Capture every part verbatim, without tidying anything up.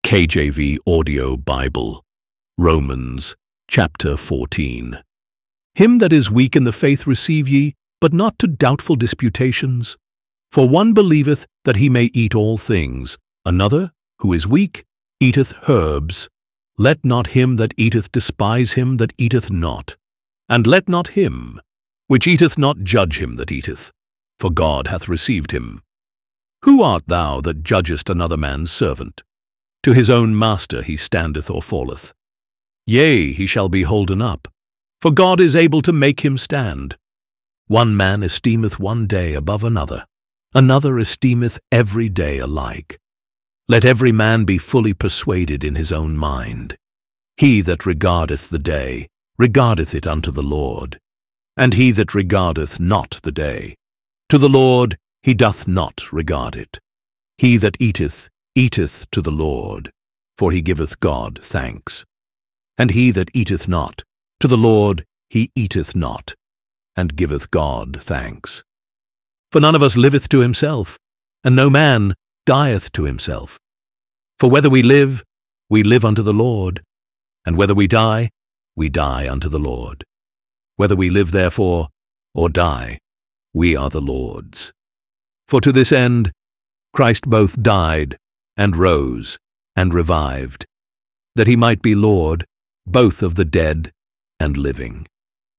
K J V Audio Bible, Romans, chapter fourteen. Him that is weak in the faith receive ye, but not to doubtful disputations. For one believeth that he may eat all things, another, who is weak, eateth herbs. Let not him that eateth despise him that eateth not. And let not him which eateth not judge him that eateth, for God hath received him. Who art thou that judgest another man's servant? To his own master he standeth or falleth. Yea, he shall be holden up, for God is able to make him stand. One man esteemeth one day above another, another esteemeth every day alike. Let every man be fully persuaded in his own mind. He that regardeth the day, regardeth it unto the Lord. And he that regardeth not the day, to the Lord he doth not regard it. He that eateth, eateth to the Lord, for he giveth God thanks. And he that eateth not, to the Lord he eateth not, and giveth God thanks. For none of us liveth to himself, and no man dieth to himself. For whether we live, we live unto the Lord, and whether we die, we die unto the Lord. Whether we live therefore, or die, we are the Lord's. For to this end Christ both died, and rose, and revived, that he might be Lord both of the dead and living.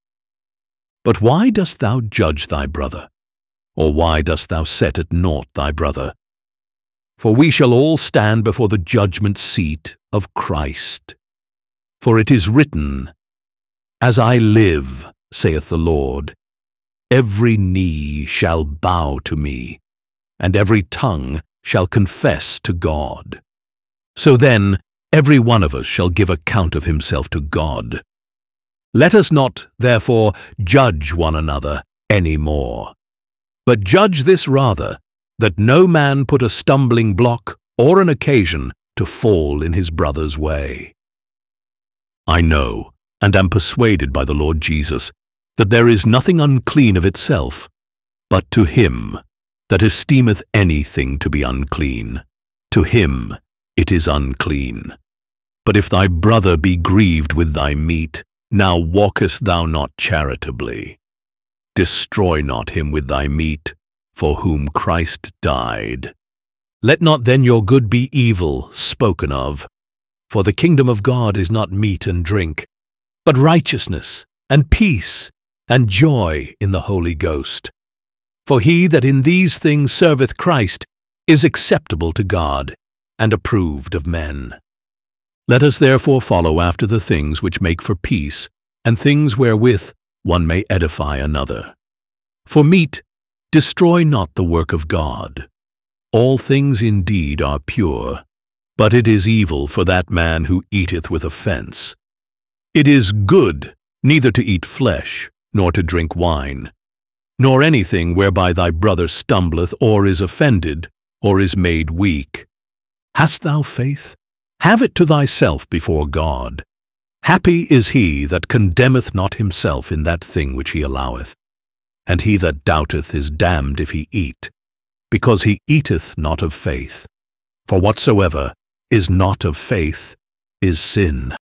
But why dost thou judge thy brother? Or why dost thou set at naught thy brother? For we shall all stand before the judgment seat of Christ. For it is written, As I live, saith the Lord, every knee shall bow to me, and every tongue shall confess to God. So then, every one of us shall give account of himself to God. Let us not, therefore, judge one another any more, but judge this rather, that no man put a stumbling block or an occasion to fall in his brother's way. I know, and am persuaded by the Lord Jesus, that there is nothing unclean of itself, but to him that esteemeth anything to be unclean, to him it is unclean. But if thy brother be grieved with thy meat, now walkest thou not charitably. Destroy not him with thy meat, for whom Christ died. Let not then your good be evil spoken of, for the kingdom of God is not meat and drink, but righteousness, and peace, and joy in the Holy Ghost. For he that in these things serveth Christ is acceptable to God, and approved of men. Let us therefore follow after the things which make for peace, and things wherewith one may edify another. For meat, destroy not the work of God. All things indeed are pure, but it is evil for that man who eateth with offence. It is good neither to eat flesh, nor to drink wine, nor anything whereby thy brother stumbleth, or is offended, or is made weak. Hast thou faith? Have it to thyself before God. Happy is he that condemneth not himself in that thing which he alloweth. And he that doubteth is damned if he eat, because he eateth not of faith. For whatsoever is not of faith is sin.